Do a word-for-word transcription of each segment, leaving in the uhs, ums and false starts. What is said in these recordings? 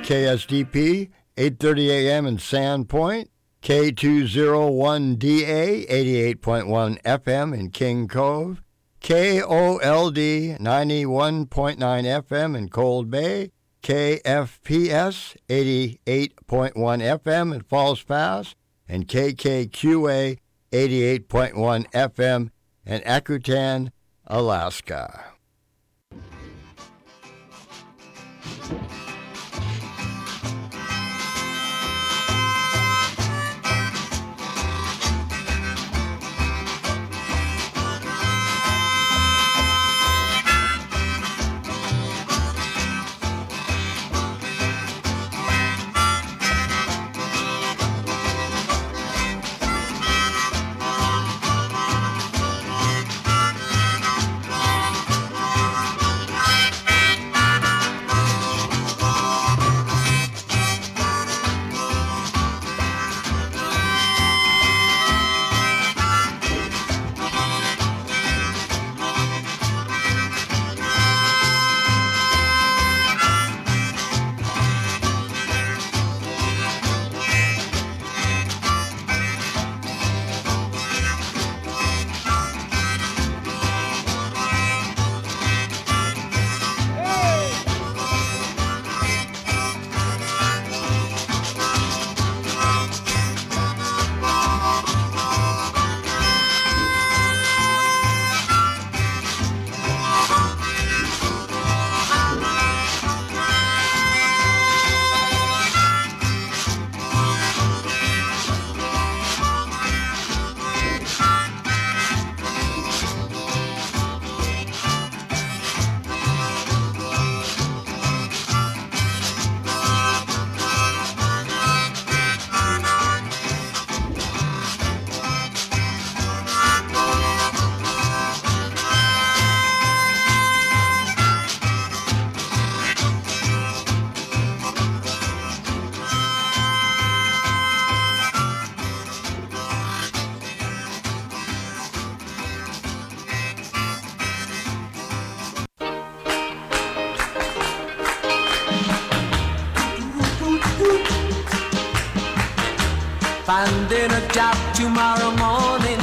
K S D P, eight thirty a.m. in Sandpoint, K two oh one D A, eighty-eight point one F M in King Cove, K O L D, ninety-one point nine F M in Cold Bay, K F P S, eighty-eight point one F M in Falls Pass, and K K Q A, eighty-eight point one F M in Akutan, Alaska. Finding a job tomorrow morning.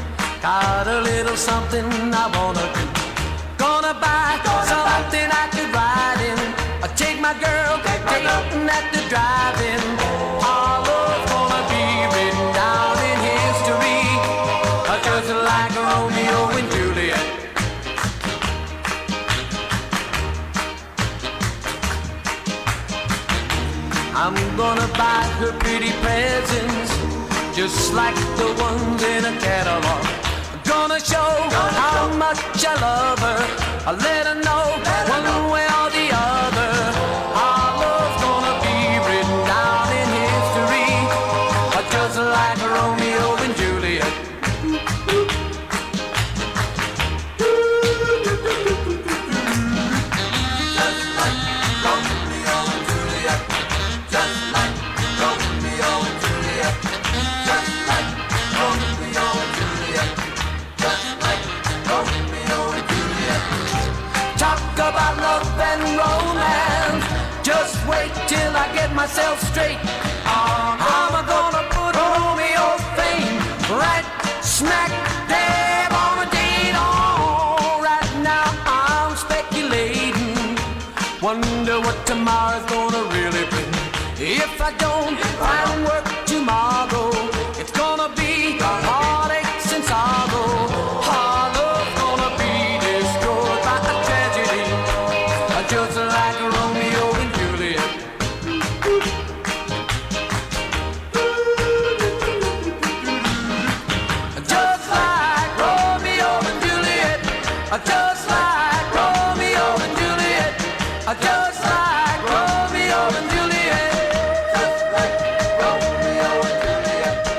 Got a little something I wanna do. Gonna buy Gonna something buy. I could ride in. I take my girl, take my dating girl. At the drive-in. Our love's gonna be written down in history, just like Romeo and Juliet. I'm gonna buy her pretty presents, just like the ones in a catalog. I'm gonna show gonna how show. much I love her. I'll let her know let one her know. way or the other. Our love's gonna be written down in history, just like Romeo and Juliet. Just like Romeo and Juliet. Just like Romeo and Juliet. Just like Romeo and Juliet. Just like Romeo and Juliet. Talk about love and romance. Just wait till I get myself straight. I'm gonna put Romeo's fame right smack dab on a date. Oh, right now I'm speculating. Wonder what tomorrow's gonna really bring. If I don't find work tomorrow, it's gonna be heartaches and sorrow. Our love's gonna be destroyed by a tragedy, just like Romeo and Juliet. Just like Romeo and Juliet. Just like Romeo and Juliet. Just like Romeo and Juliet. Just like Romeo and Juliet.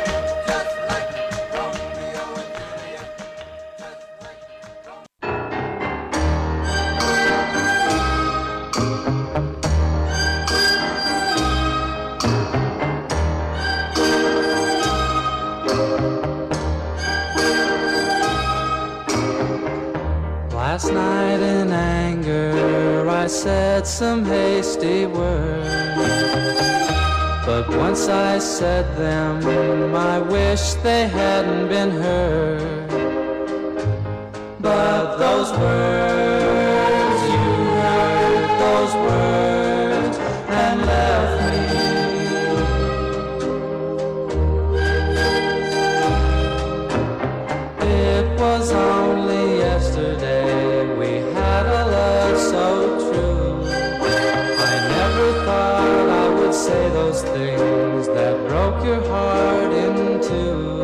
some hasty words, but once I said them, I wish they hadn't been heard. But those words, you heard those words and left me. It was only yesterday we had a love so true. I never thought I would say those things that broke your heart in two.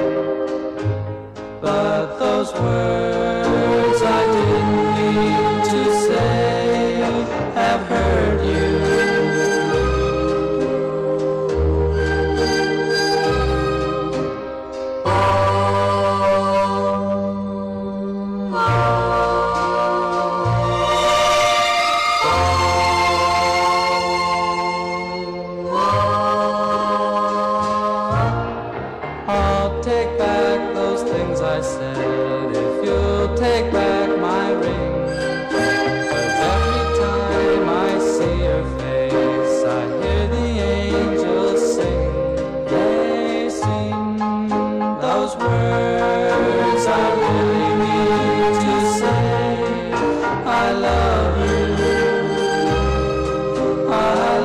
But those words I didn't mean to say have hurt you. I'll take back those things I said if you'll take back my ring. 'Cause every time I see your face, I hear the angels sing. They sing those words I really mean to say. I love you. I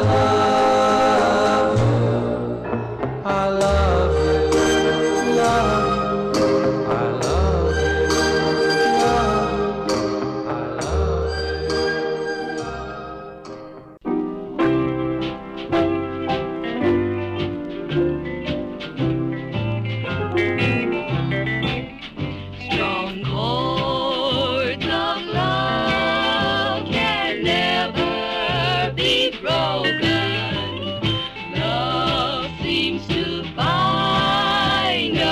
love you. I love you. Love you. I love you. Love you. I love Strong cords of love can never be broken. Love seems to find a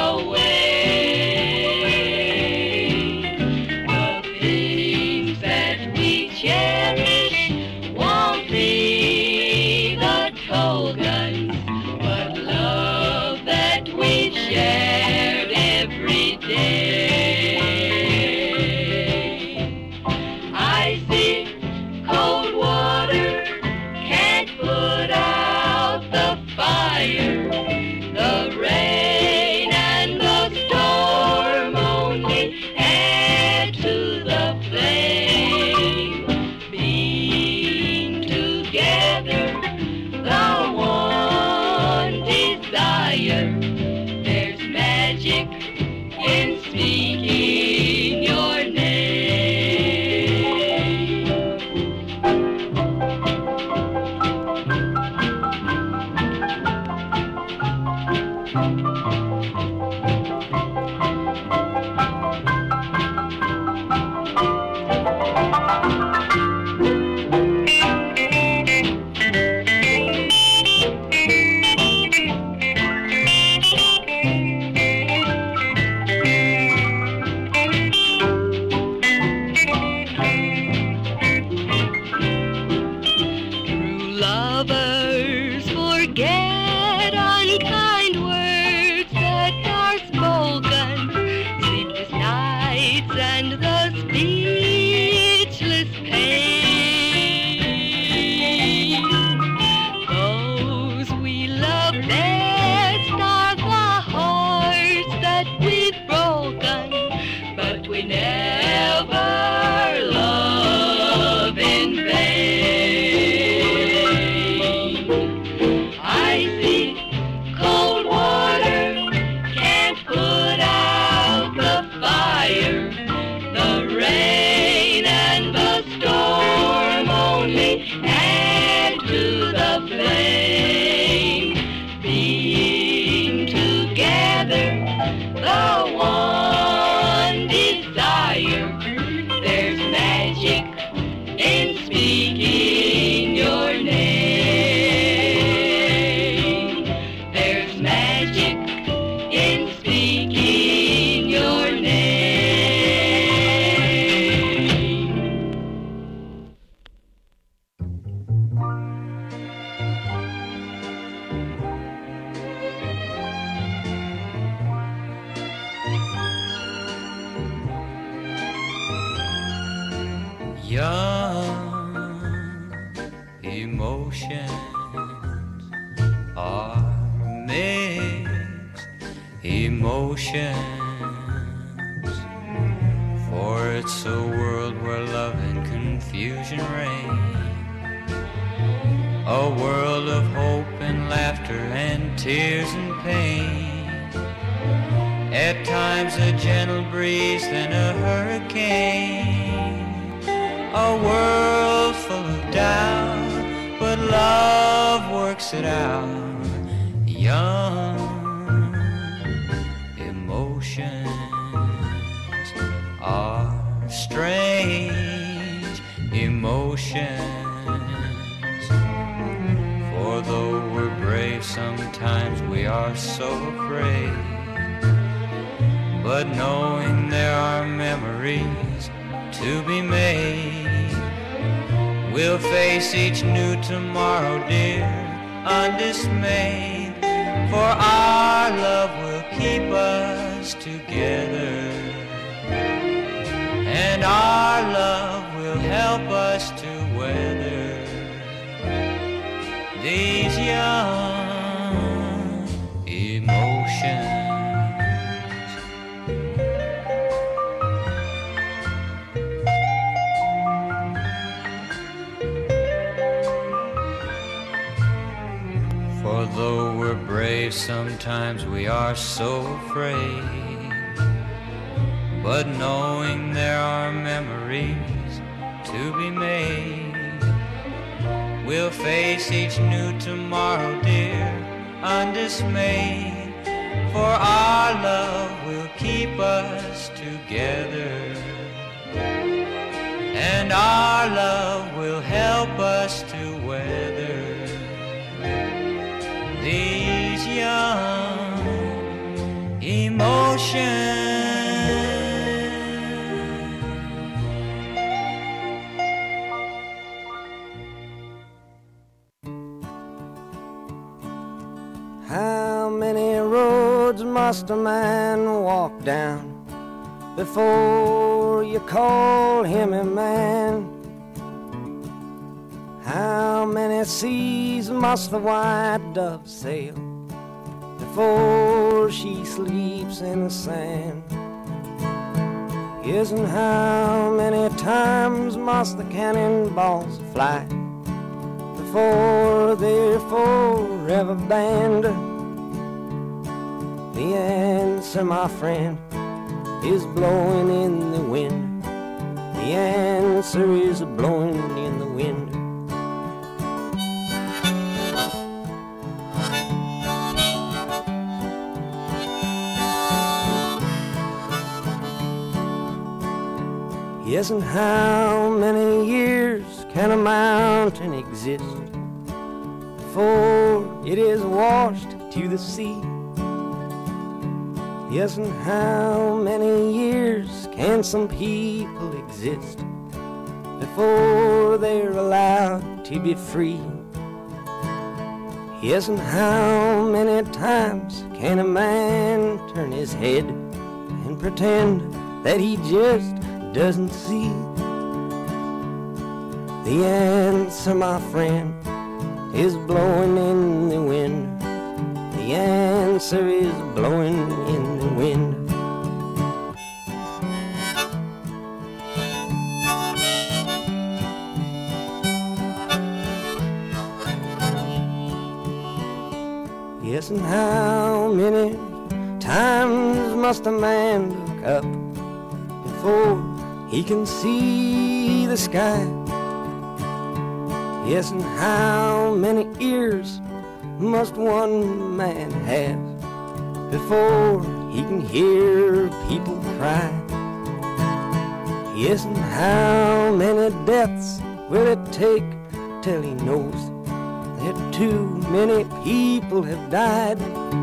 way. The things that we cherish won't be the tokens, but love that we shared every day. I see cold water can't put out the fire. The rain and the storm only add to the flame. Being together, the one desire. There's magic in speaking your name. True lovers forget unkind words that are spoken, sleepless nights and the speechless pain. Those we love best are the hearts that we've broken, but we never love in vain. emotions are mixed emotions, for it's a world where love and confusion reign, a world of hope and laughter and tears and pain. At times a gentle breeze, then a hurricane, a world full of doubt, but love works it out. Young emotions are strange emotions, for though we're brave, sometimes we are so afraid. But knowing there are memories to be made, we'll face each new tomorrow, dear, undismayed. For our love will keep us together, and our love will help us to weather these young emotions. For though we're brave, sometimes we are so afraid. But knowing there are memories to be made, we'll face each new tomorrow, dear, undismayed. For our love will keep us together, and our love will help us to weather these young emotions. How many roads must a man walk down before you call him a man? How many seas must the white dove sail before she sleeps in the sand? Yes, and how many times must the cannonballs fly before they're forever banned? The answer, my friend, is blowing in the wind. The answer is blowing in the wind. Yes, and how many years can a mountain exist before it is washed to the sea? Yes, and how many years can some people exist before they're allowed to be free? Yes, and how many times can a man turn his head and pretend that he just doesn't see? The answer, my friend, is blowing in the wind. The answer is blowing in the wind. Yes, and how many times must a man look up before he can see the sky? Yes, and how many ears must one man have before he can hear people cry? Yes, and how many deaths will it take till he knows that too many people have died?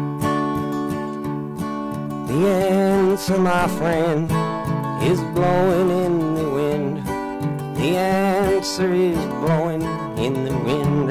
The answer, my friend, is blowing in the wind. The answer is blowing in the wind.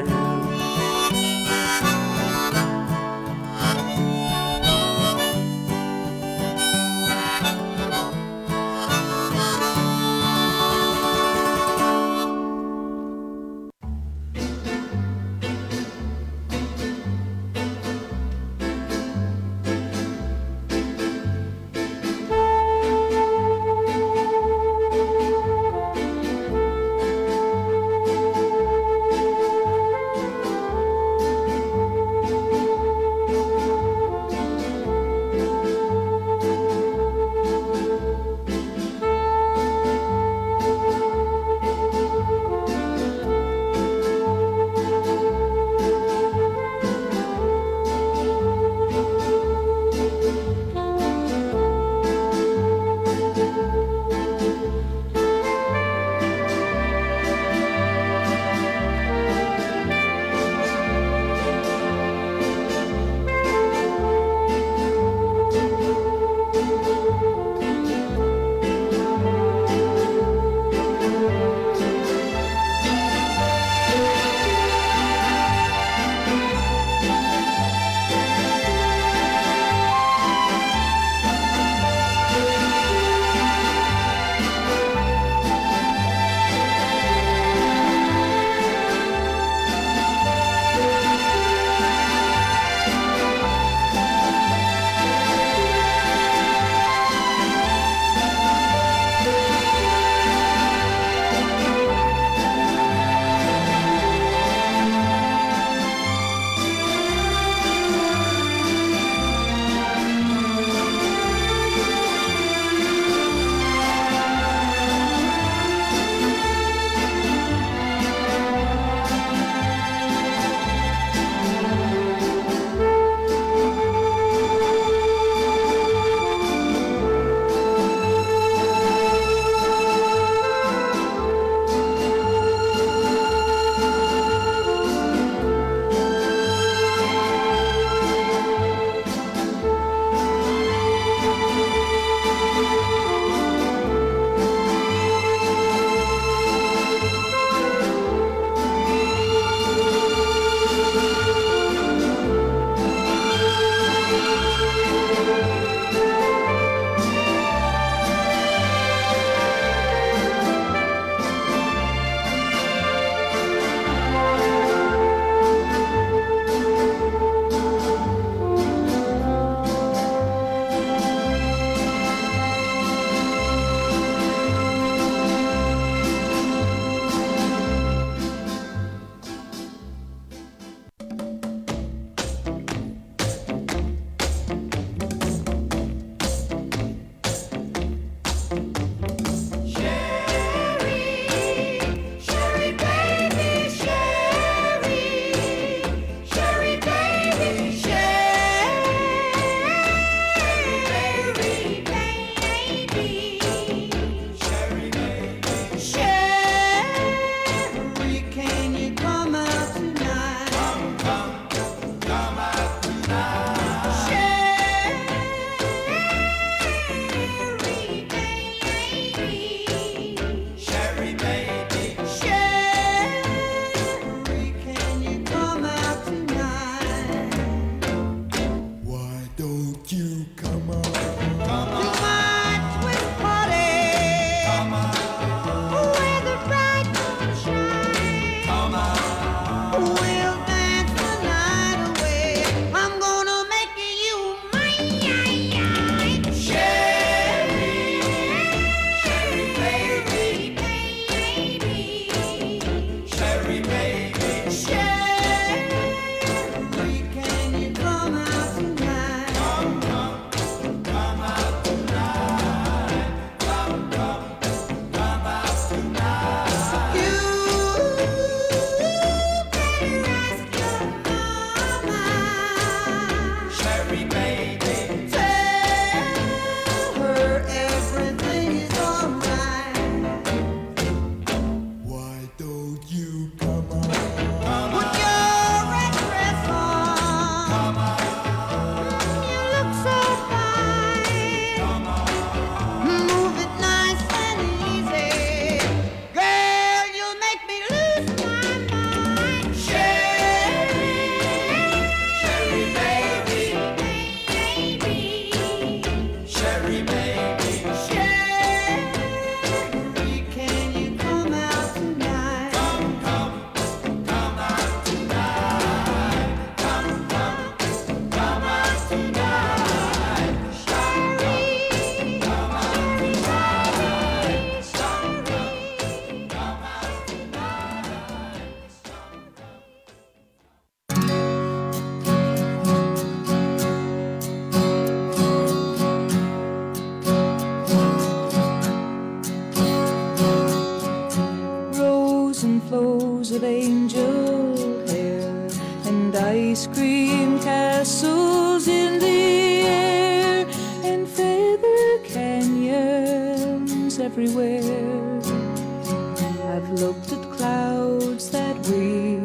ice cream castles in the air and feather canyons everywhere. I've looked at clouds that way,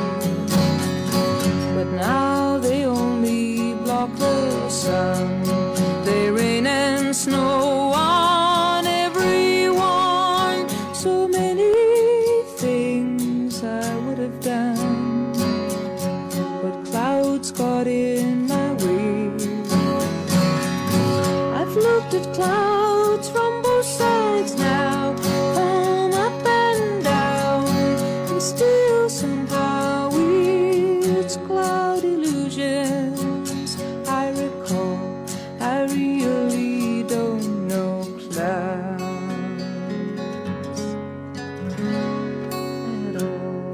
but now they only block the sun. They rain and snow on everyone. So many things I would have done, but clouds got in my way. I've looked at clouds from both sides now, from up and down, and still somehow it's cloud illusions I recall. I really don't know clouds at all.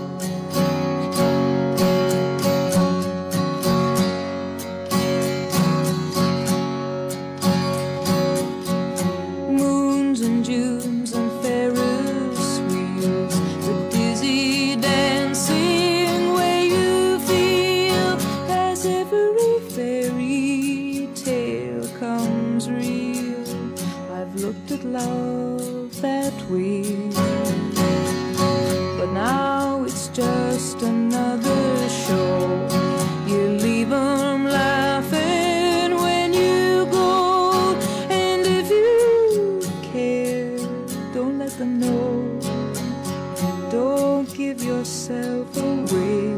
Moons and Junes and Ferris wheels, the dizzy dancing way you feel as every fairy tale comes real. I've looked at love that way, but now it's just another show. You leave 'em laughing when you go, and if you care, don't let them know. Don't give yourself away.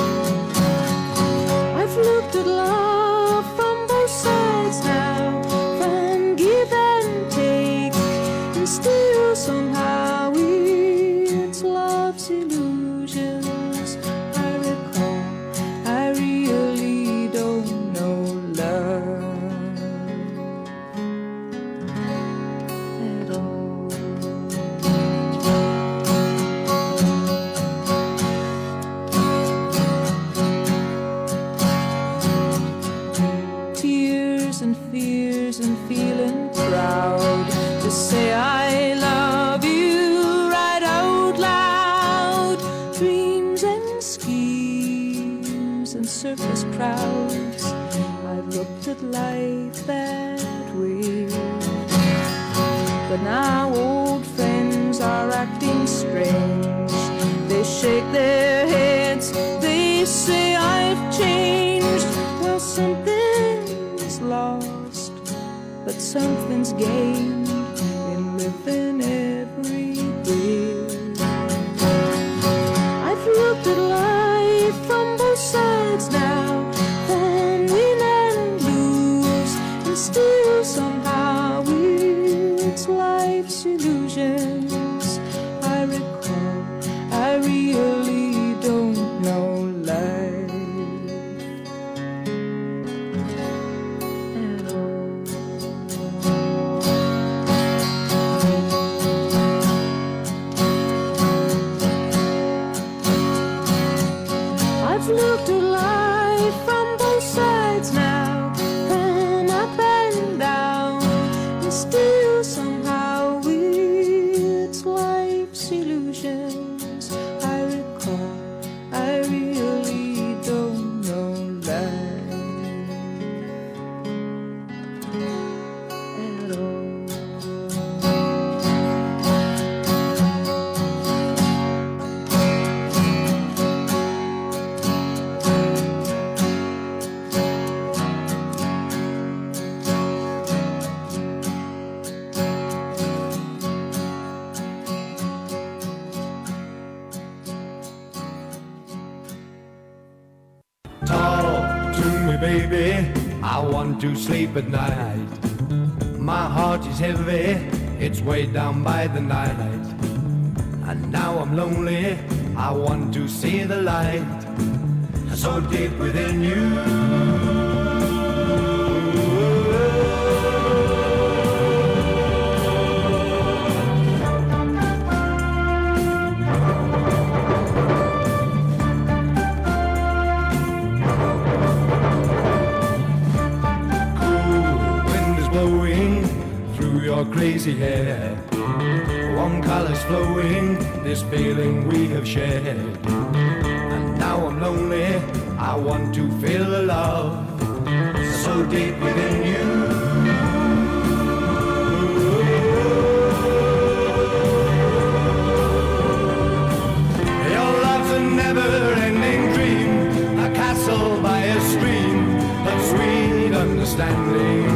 I've looked at love from both sides now, from give and take, and still somehow it's love's illusions I recall. I really don't know love at all. Tears and fears and feeling proud to say I love you right out loud. Dreams and schemes and circus crowds, I've looked at life that way, but now old friends are acting strange. They shake their heads, they say I've changed. Well, something's lost, but something's gained in living every day. I've looked at life from both sides now, from win and lose, and still somehow it's life's illusions I recall. I really don't know life at all. I've looked at life from both sides now, from up and down, and still somehow it's life's illusions I recall. I really don't know life at all. Talk to me, baby. I want to sleep at night. My heart is heavy, it's way down by the night. And now I'm lonely, I want to see the light so deep within you. Your crazy hair, warm colors flowing, this feeling we have shared. And now I'm lonely, I want to feel the love so deep within you. Your love's a never-ending dream, a castle by a stream of sweet understanding.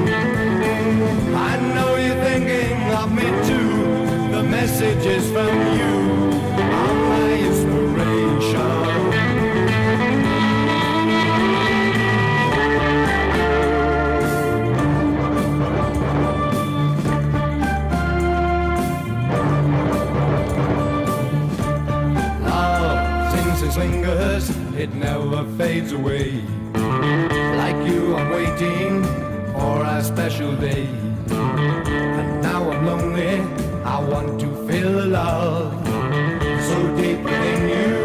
I know you're thinking of me too. The message is from you, are my inspiration. Love, since it lingers, it never fades away. Like you, I'm waiting for a special day. And now I'm lonely, I want to feel the love so deep within you.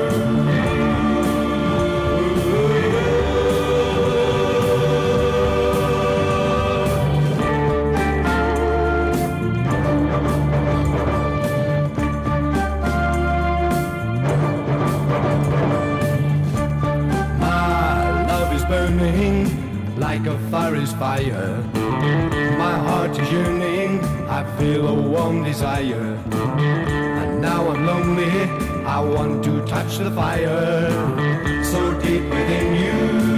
My love is burning like a forest fire. My heart is yearning, I feel a warm desire. And now I'm lonely, I want to touch the fire so deep within you.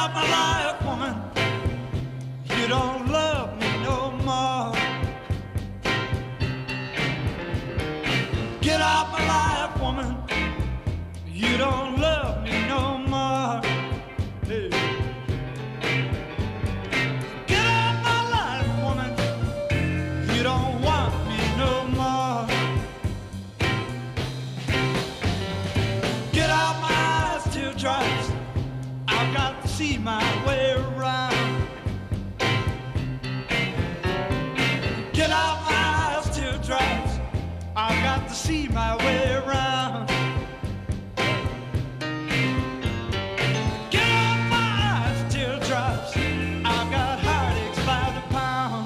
out my life, woman. You don't love me no more. Get out my life, woman. You don't love me no more. Hey. Get out my life, woman. You don't want me no more. Get out my eyes, teardrops. I've got to see my way around. Get out my eyes, teardrops. I've got to see my way around. Get out my eyes, teardrops. I've got heartaches by the pound.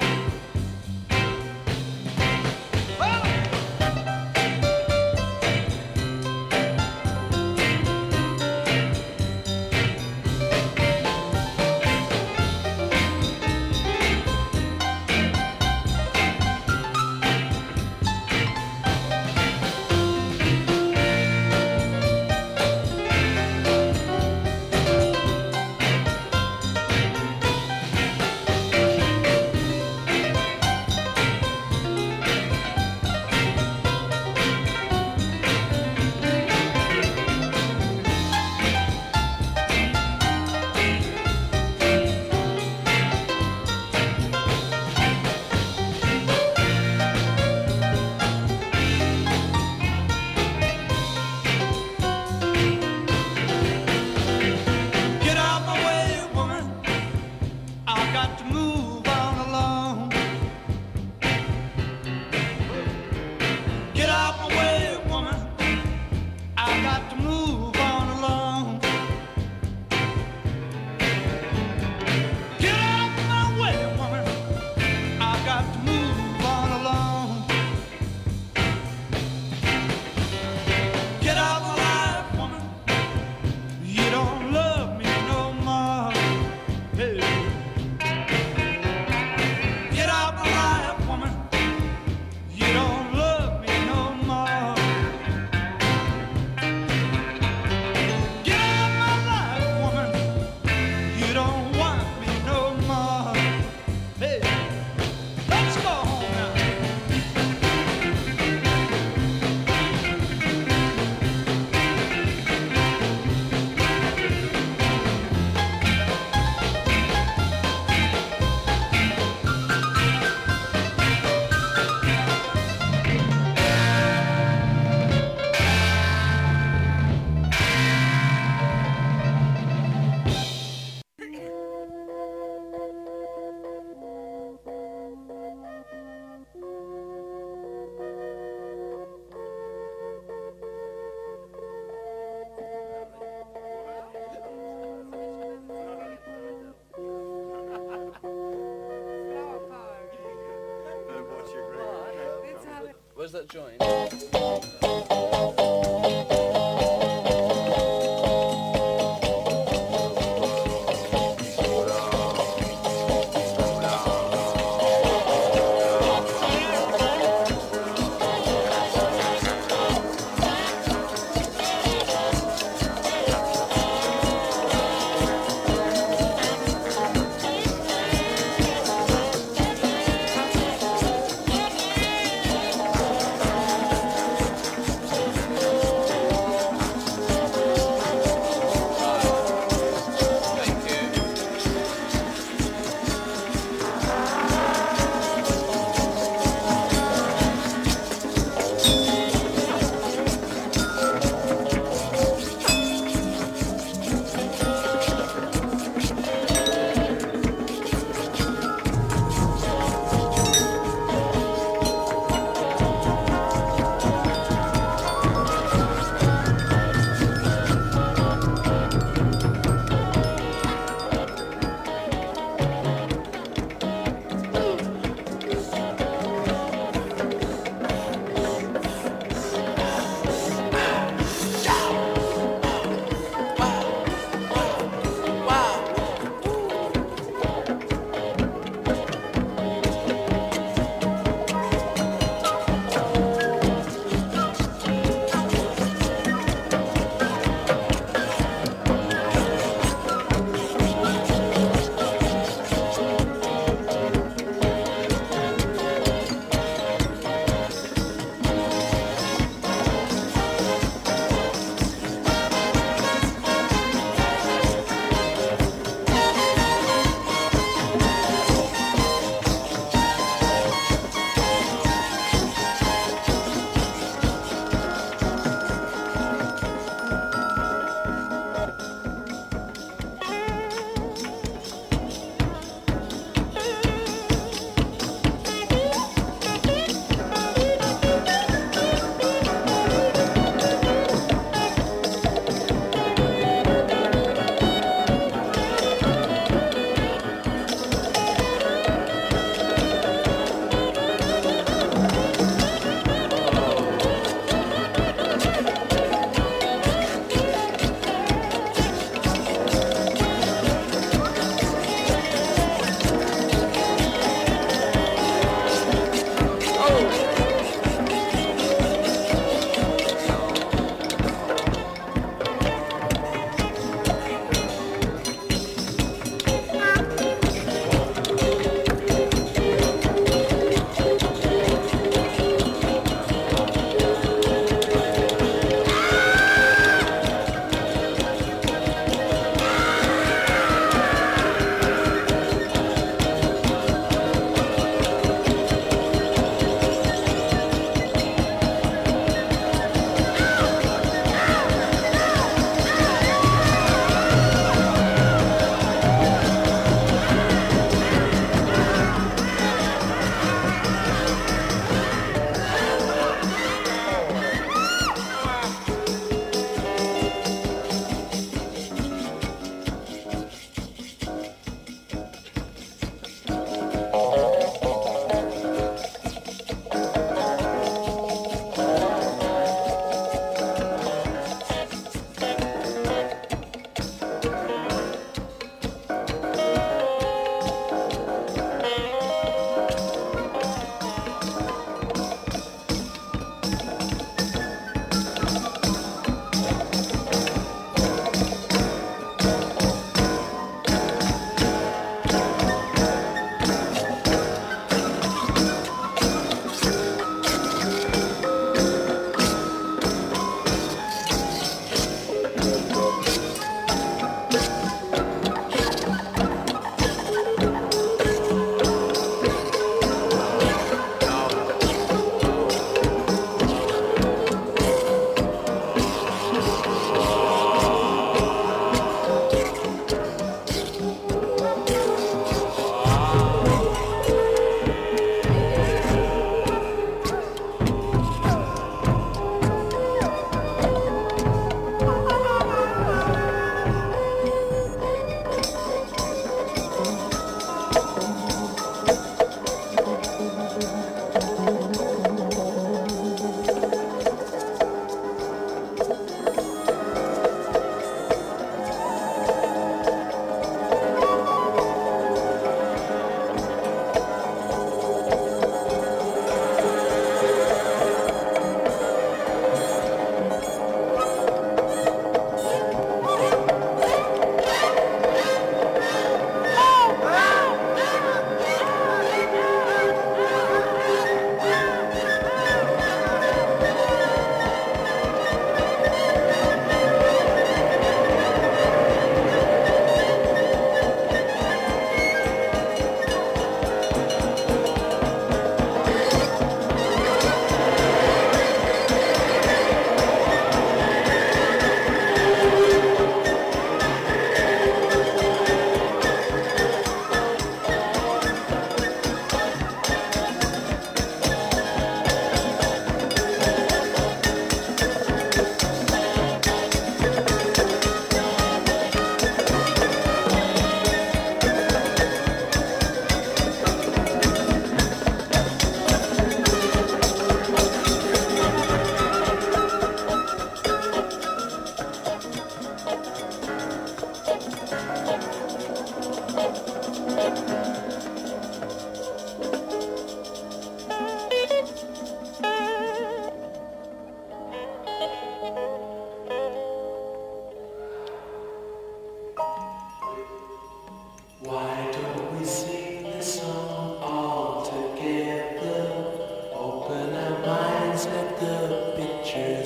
Where's that joint?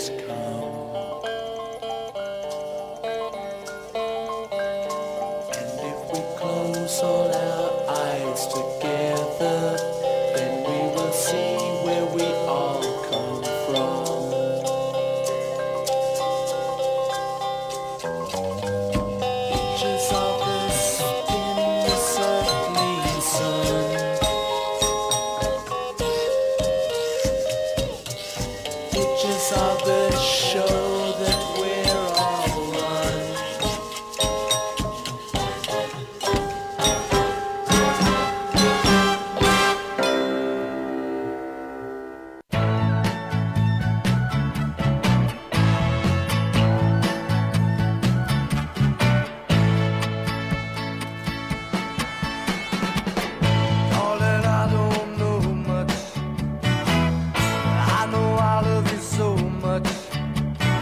has come. And if we close all our eyes together, then we will see where we all come from. Pictures of us in the circling sun. Pictures of the show that we're all on. Darling, I don't know much. I know I love you so much.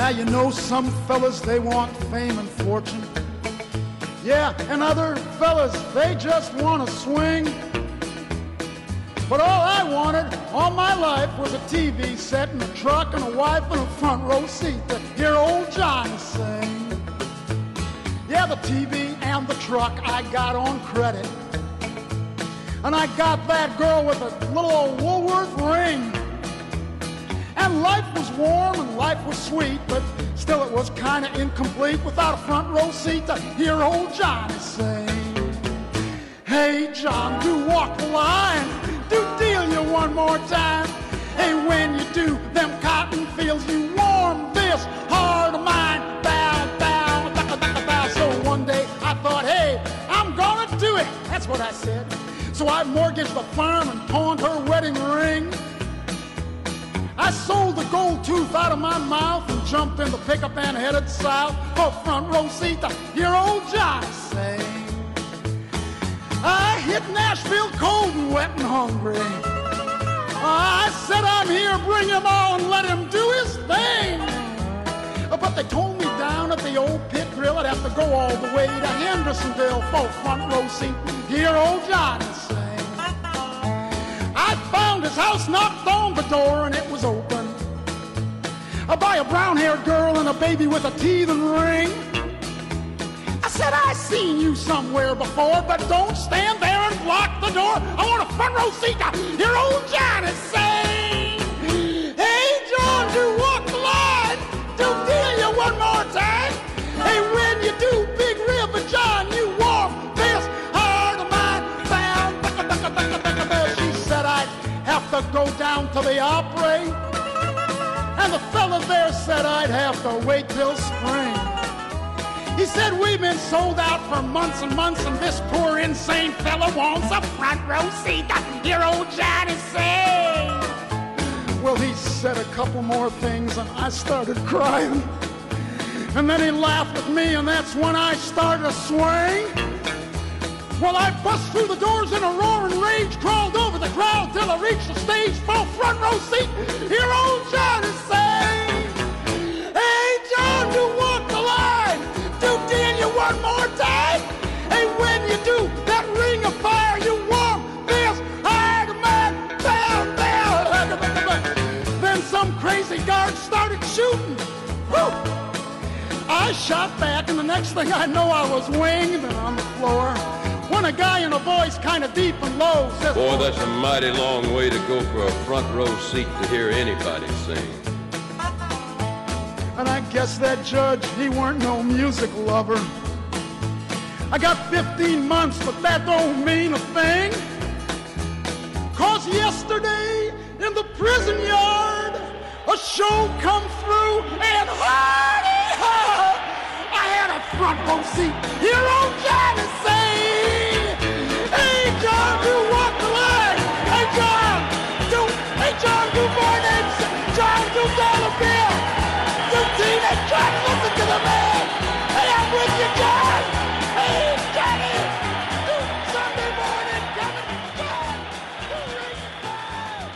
Yeah, you know some fellas, they want fame and fortune. Yeah, and other fellas, they just want to swing. But all I wanted all my life was a T V set and a truck and a wife and a front row seat to hear old Johnny sing. Yeah, the T V and the truck I got on credit. And I got that girl with a little old Woolworth ring. And life was warm and life was sweet, but still it was kind of incomplete without a front row seat to hear old Johnny sing. Hey, John, do walk the line, do deal you one more time. Hey, when you do them cotton fields, you warm this heart of mine. Bow, bow, bow, bow, bow. So one day I thought, hey, I'm gonna do it. That's what I said. So I mortgaged the farm and pawned her wedding ring. I sold the gold tooth out of my mouth and jumped in the pickup and headed south for front row seat to hear old Johnny sing. I hit Nashville cold and wet and hungry. I said I'm here, bring him on, let him do his thing. But they told me down at the old pit grill I'd have to go all the way to Hendersonville for front row seat and hear old Johnny sing. I found his house, knocked on the door, and it was open by a brown-haired girl and a baby with a teething ring. I said, I seen you somewhere before, but don't stand there and block the door. I want a front row seat to hear old Johnny sing. Hey, John, do walk the line, do deal you one more time. Hey, when you do Big River John, you warm this heart of mine. Bow, bucka, bucka, bucka, bucka, bucka. She said I'd have to go down to the Opry, and the fella there said I'd have to wait till spring. He said we've been sold out for months and months, and this poor insane fella wants a front row seat to hear old Johnny sing. Well, he said a couple more things, and I started crying. And then he laughed at me, and that's when I started to swing. Well, I bust through the doors in a roaring rage, crawled over the crowd till I reached the stage, full front row seat, hear old Johnny sing. Hey, John, do walk the line, do deal you one more time. Hey, when you do that ring of fire, you warm this heart of mine. Down, down. Then some crazy guard started shooting. Whew. I shot back, and the next thing I know, I was winged and on the floor. When a guy in a voice kind of deep and low says, boy, that's a mighty long way to go for a front row seat to hear anybody sing. And I guess that judge, he weren't no music lover. I got fifteen months, but that don't mean a thing. Cause yesterday in the prison yard, a show come through and hardy ha! I had a front row seat, hear old Johnny sing. Hey, John, do walk the line. Hey, John, do, hey, John, do mornings. John, do dollar bill. Do teenage John, listen to the man. Hey, I'm with you, John. Hey, Johnny, do Sunday morning, coming, John, do ring five.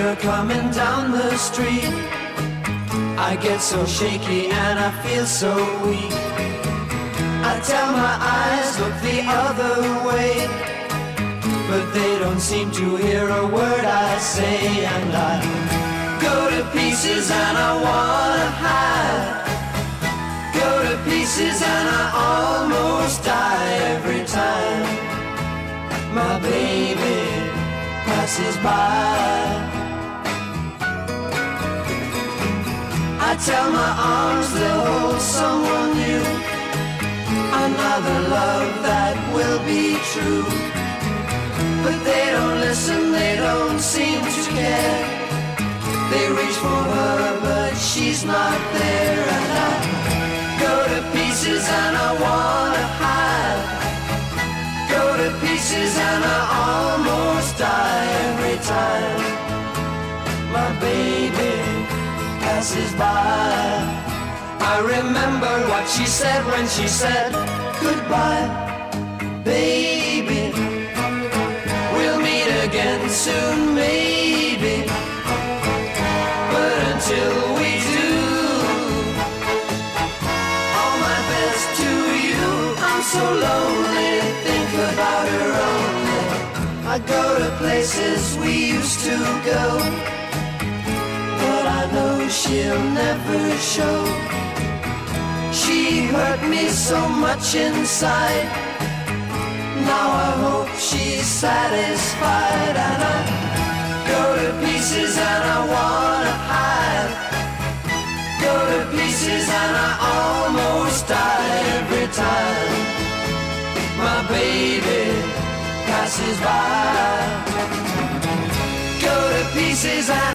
her coming down the street. I get so shaky and I feel so weak. I tell my eyes, look the other way, but they don't seem to hear a word I say. And I go to pieces and I wanna hide. Go to pieces and I almost die every time my baby passes by. I tell my arms they'll hold someone new, another love that will be true. But they don't listen, they don't seem to care. They reach for her, but she's not there. And I go to pieces and I wanna hide. Go to pieces and I almost die every time my baby passes by. I remember what she said when she said goodbye. Baby, we'll meet again soon, maybe. But until we do, all my best to you. I'm so lonely, think about her only. I go to places we used to go, but I know she'll never show. She hurt me so much inside. Now I hope she's satisfied. And I go to pieces and I wanna hide. Go to pieces and I almost die every time my baby passes by. Go to pieces and